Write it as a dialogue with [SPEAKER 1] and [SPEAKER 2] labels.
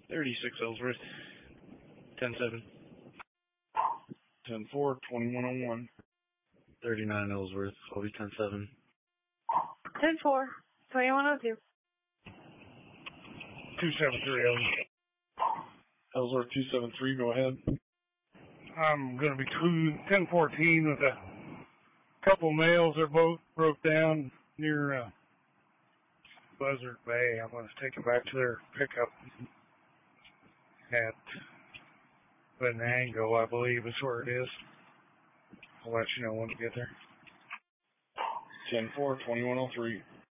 [SPEAKER 1] 36 Ellsworth. 10-7.
[SPEAKER 2] 10-4, 2101.
[SPEAKER 1] 39 Ellsworth. I'll be 10-7.
[SPEAKER 3] 10-4, 2102.
[SPEAKER 2] 273 Ellsworth 273, go ahead.
[SPEAKER 4] I'm going to be 1014 with a couple males. They're both broke down near Buzzard Bay. I'm going to take it back to their pickup at Venango, I believe is where it is. I'll let you know when we get there.
[SPEAKER 2] 10-4, 2103.